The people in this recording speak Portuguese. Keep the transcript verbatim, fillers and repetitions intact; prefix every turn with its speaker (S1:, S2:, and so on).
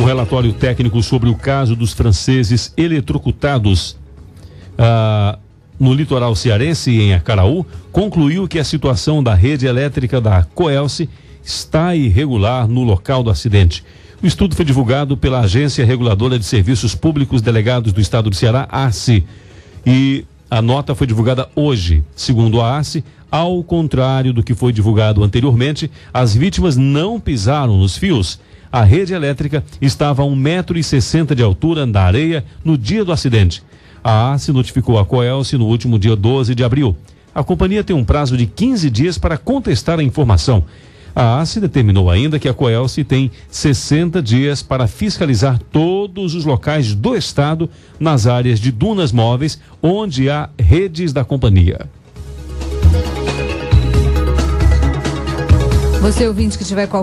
S1: relatório técnico sobre o caso dos franceses eletrocutados ah, no litoral cearense, em Acaraú, concluiu que a situação da rede elétrica da Coelce está irregular no local do acidente. O estudo foi divulgado pela Agência Reguladora de Serviços Públicos Delegados do Estado do Ceará, ARCE, e a nota foi divulgada hoje. Segundo a ARCE, ao contrário do que foi divulgado anteriormente, as vítimas não pisaram nos fios. A rede elétrica estava a um metro e sessenta de altura da areia no dia do acidente. A ARCE notificou a Coelce no último dia doze de abril. A companhia tem um prazo de quinze dias para contestar a informação. A ARCE determinou ainda que a Coelce tem sessenta dias para fiscalizar todos os locais do estado nas áreas de dunas móveis onde há redes da companhia.
S2: Você ouvinte que tiver qualquer